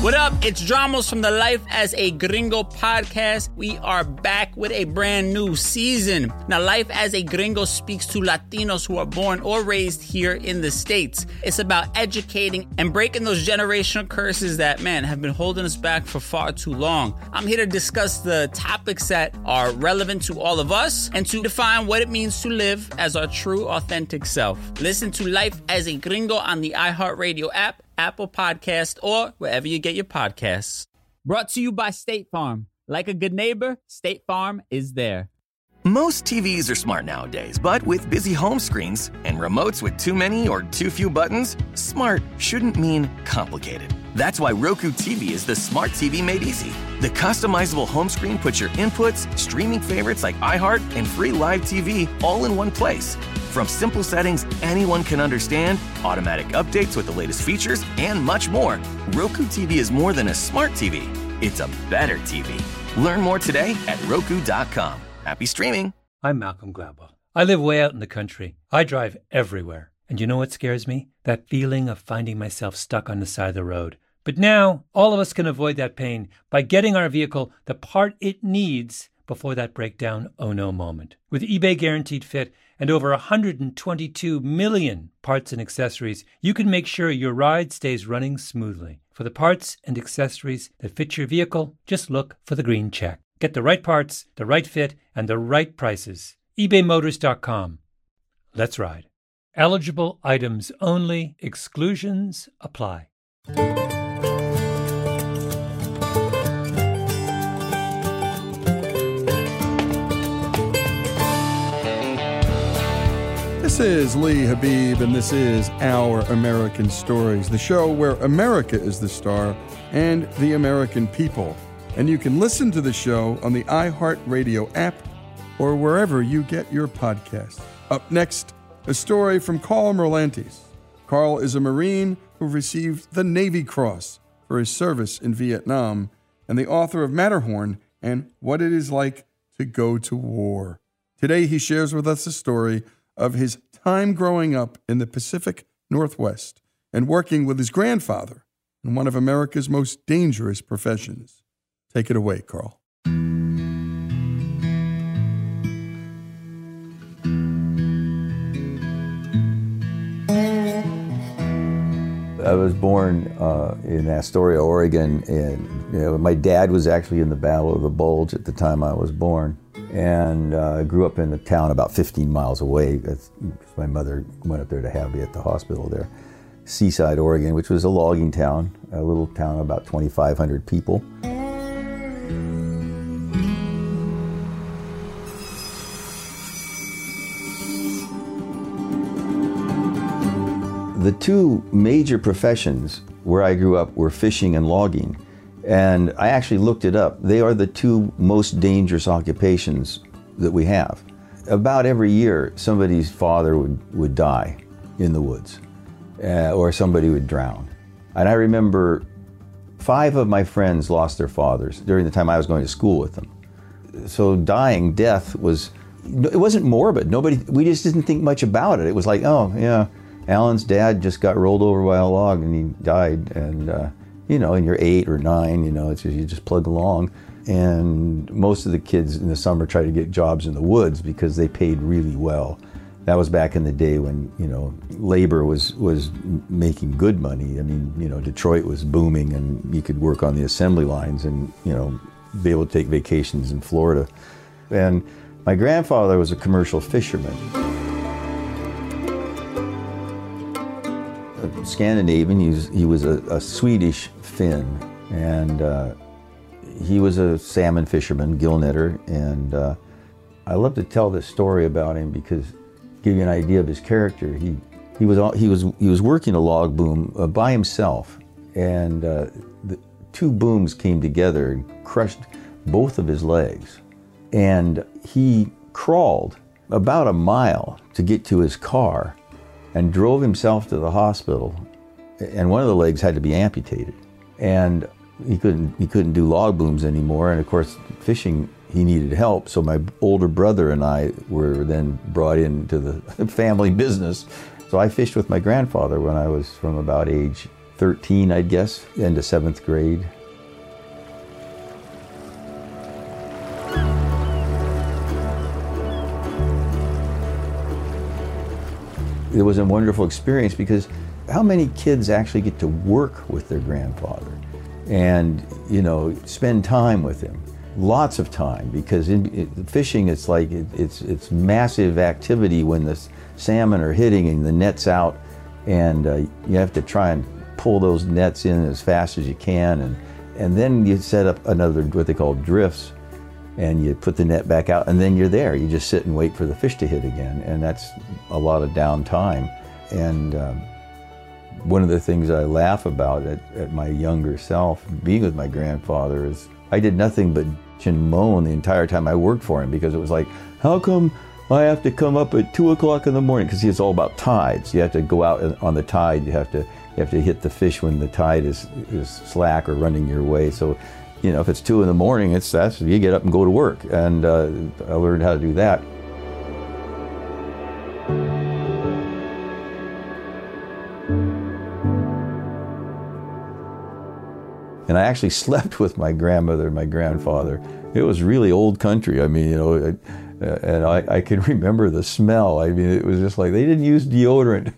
What up? It's Dramos from the Life as a Gringo podcast. We are back with a brand new season. Now, Life as a Gringo speaks to Latinos who are born or raised here in the States. It's about educating and breaking those generational curses that, man, have been holding us back for far too long. I'm here to discuss the topics that are relevant to all of us and to define what it means to live as our true, authentic self. Listen to Life as a Gringo on the iHeartRadio app, Apple Podcast, or wherever you get your podcasts. Brought to you by State Farm. Like a good neighbor, State Farm is there. Most TVs are smart nowadays, but with busy home screens and remotes with too many or too few buttons, smart shouldn't mean complicated. That's why Roku TV is the smart TV made easy. The customizable home screen puts your inputs, streaming favorites like iHeart, and free live TV all in one place. From simple settings anyone can understand, automatic updates with the latest features, and much more, Roku TV is more than a smart TV. It's a better TV. Learn more today at Roku.com. Happy streaming. I'm Malcolm Gladwell. I live way out in the country. I drive everywhere. And you know what scares me? That feeling of finding myself stuck on the side of the road. But now, all of us can avoid that pain by getting our vehicle the part it needs before that breakdown oh no moment. With eBay Guaranteed Fit and over 122 million parts and accessories, you can make sure your ride stays running smoothly. For the parts and accessories that fit your vehicle, just look for the green check. Get the right parts, the right fit, and the right prices. ebaymotors.com. Let's ride. Eligible items only. Exclusions apply. This is Lee Habib, and this is Our American Stories, the show where America is the star and the American people. And you can listen to the show on the iHeartRadio app or wherever you get your podcasts. Up next, a story from Carl Merlantes. Carl is a Marine who received the Navy Cross for his service in Vietnam and the author of Matterhorn and What It Is Like to Go to War. Today, he shares with us a story of his time growing up in the Pacific Northwest and working with his grandfather in one of America's most dangerous professions. Take it away, Carl. I was born in Astoria, Oregon, and my dad was actually in the Battle of the Bulge at the time I was born. And I grew up in a town about 15 miles away. Because my mother went up there to have me at the hospital there. Seaside, Oregon, which was a logging town, a little town of about 2,500 people. The two major professions where I grew up were fishing and logging. And I actually looked it up. They are the two most dangerous occupations that we have. About every year, somebody's father would die in the woods, or somebody would drown. And I remember 5 of my friends lost their fathers during the time I was going to school with them. So death it wasn't morbid. We just didn't think much about it. It was like, oh yeah, Alan's dad just got rolled over by a log and he died. And and you're 8 or 9, it's just, you just plug along. And most of the kids in the summer try to get jobs in the woods because they paid really well. That was back in the day when, labor was making good money. I mean, Detroit was booming and you could work on the assembly lines and, be able to take vacations in Florida. And my grandfather was a commercial fisherman. Scandinavian, he was a Swedish Finn, and he was a salmon fisherman, gill netter, and I love to tell this story about him because to give you an idea of his character. He was working a log boom by himself, and the 2 booms came together and crushed both of his legs, and he crawled about a mile to get to his car and drove himself to the hospital, and one of the legs had to be amputated. And he couldn't do log booms anymore, and of course fishing, he needed help. So my older brother and I were then brought into the family business. So I fished with my grandfather when I was from about age 13, I'd guess, into 7th grade. It was a wonderful experience because how many kids actually get to work with their grandfather and, spend time with him? Lots of time, because fishing, it's like it's massive activity when the salmon are hitting and the net's out, and you have to try and pull those nets in as fast as you can, and then you set up another, what they call drifts, and you put the net back out, and then you're there. You just sit and wait for the fish to hit again, and that's a lot of downtime. And one of the things I laugh about at my younger self, being with my grandfather, is I did nothing but moan the entire time I worked for him, because it was like, how come I have to come up at 2 o'clock in the morning? Because it's all about tides. You have to go out on the tide. You have to hit the fish when the tide is slack or running your way. So, if it's 2 in the morning, that's you get up and go to work. And I learned how to do that. And I actually slept with my grandmother and my grandfather. It was really old country. I mean, and I can remember the smell. I mean, it was just like, they didn't use deodorant,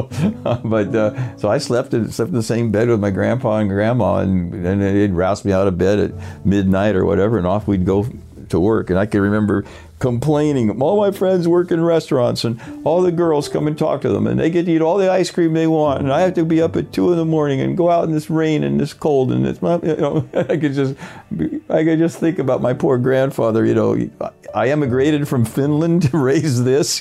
But so I slept in the same bed with my grandpa and grandma, and they'd rouse me out of bed at midnight or whatever, and off we'd go to work. And I can remember complaining, all my friends work in restaurants, and all the girls come and talk to them, and they get to eat all the ice cream they want, and I have to be up at 2 in the morning and go out in this rain and this cold, and it's not, I could just think about my poor grandfather. I emigrated from Finland to raise this.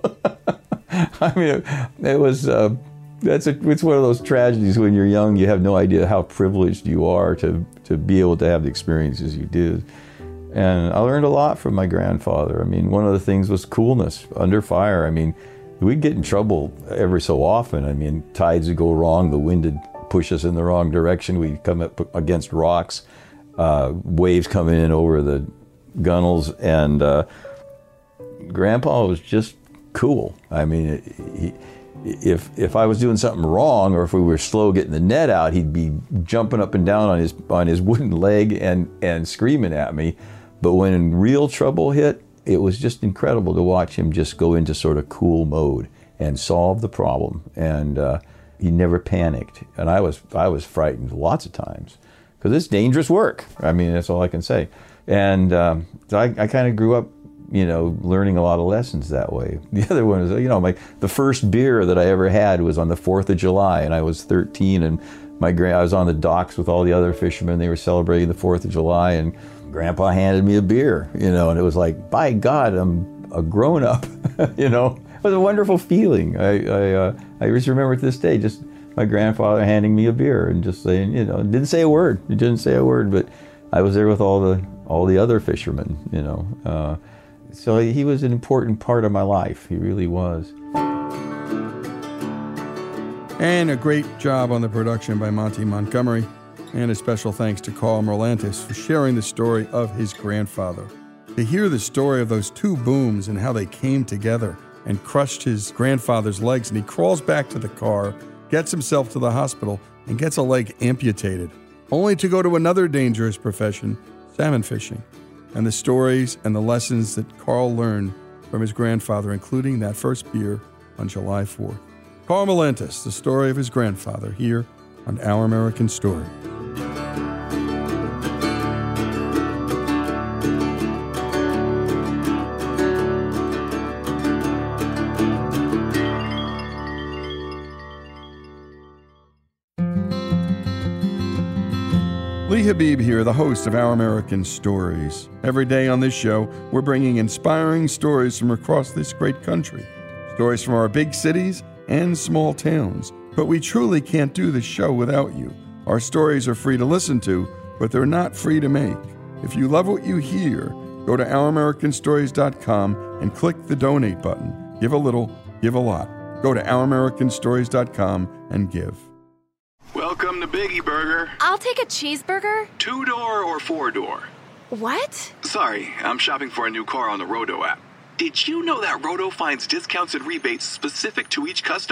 I mean, it was it's one of those tragedies when you're young. You have no idea how privileged you are to be able to have the experiences you did. And I learned a lot from my grandfather. I mean, one of the things was coolness under fire. I mean, we'd get in trouble every so often. I mean, tides would go wrong, the wind would push us in the wrong direction, we'd come up against rocks, waves coming in over the gunnels, and Grandpa was just cool. I mean, if I was doing something wrong, or if we were slow getting the net out, he'd be jumping up and down on his wooden leg and screaming at me. But when real trouble hit, it was just incredible to watch him just go into sort of cool mode and solve the problem. And he never panicked. And I was frightened lots of times, because it's dangerous work. I mean, that's all I can say. And so I kind of grew up, learning a lot of lessons that way. The other one is, the first beer that I ever had was on the 4th of July, and I was 13, and I was on the docks with all the other fishermen. They were celebrating the 4th of July, and Grandpa handed me a beer, and it was like, by God, I'm a grown-up, It was a wonderful feeling. I just remember to this day, just my grandfather handing me a beer and just saying, didn't say a word. He didn't say a word, but I was there with all the other fishermen, So he was an important part of my life. He really was. And a great job on the production by Monty Montgomery. And a special thanks to Carl Merlantis for sharing the story of his grandfather. To hear the story of those two booms and how they came together and crushed his grandfather's legs, and he crawls back to the car, gets himself to the hospital, and gets a leg amputated, only to go to another dangerous profession, salmon fishing. And the stories and the lessons that Carl learned from his grandfather, including that first beer on July 4th. Carl Merlantis, the story of his grandfather, here on Our American Story. Lee Habib here, the host of Our American Stories. Every day on this show, we're bringing inspiring stories from across this great country. Stories from our big cities and small towns. But we truly can't do the show without you. Our stories are free to listen to, but they're not free to make. If you love what you hear, go to OurAmericanStories.com and click the donate button. Give a little, give a lot. Go to OurAmericanStories.com and give. Welcome to Biggie Burger. I'll take a cheeseburger. 2-door or 4-door? What? Sorry, I'm shopping for a new car on the Roto app. Did you know that Roto finds discounts and rebates specific to each customer?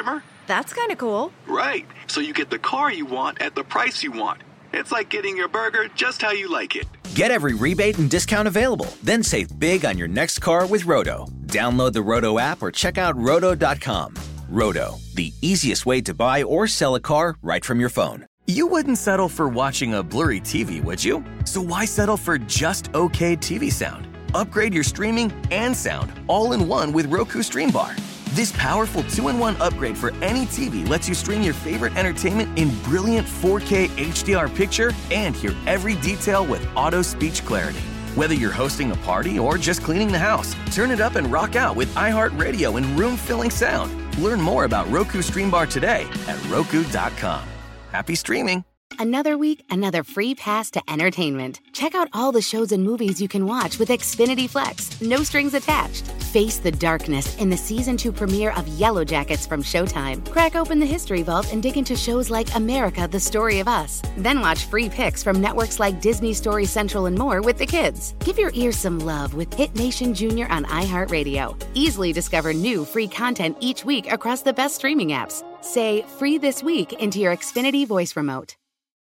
That's kind of cool. Right. So you get the car you want at the price you want. It's like getting your burger just how you like it. Get every rebate and discount available. Then save big on your next car with Roto. Download the Roto app or check out Roto.com. Roto, the easiest way to buy or sell a car right from your phone. You wouldn't settle for watching a blurry TV, would you? So why settle for just okay TV sound? Upgrade your streaming and sound all in one with Roku Stream Bar. This powerful 2-in-1 upgrade for any TV lets you stream your favorite entertainment in brilliant 4K HDR picture and hear every detail with auto speech clarity. Whether you're hosting a party or just cleaning the house, turn it up and rock out with iHeartRadio and room-filling sound. Learn more about Roku Stream Bar today at Roku.com. Happy streaming. Another week, another free pass to entertainment. Check out all the shows and movies you can watch with Xfinity Flex. No strings attached. Face the darkness in the Season 2 premiere of Yellow Jackets from Showtime. Crack open the History Vault and dig into shows like America, The Story of Us. Then watch free picks from networks like Disney, Story Central, and more with the kids. Give your ears some love with Hit Nation Junior on iHeartRadio. Easily discover new free content each week across the best streaming apps. Say "free this week" into your Xfinity voice remote.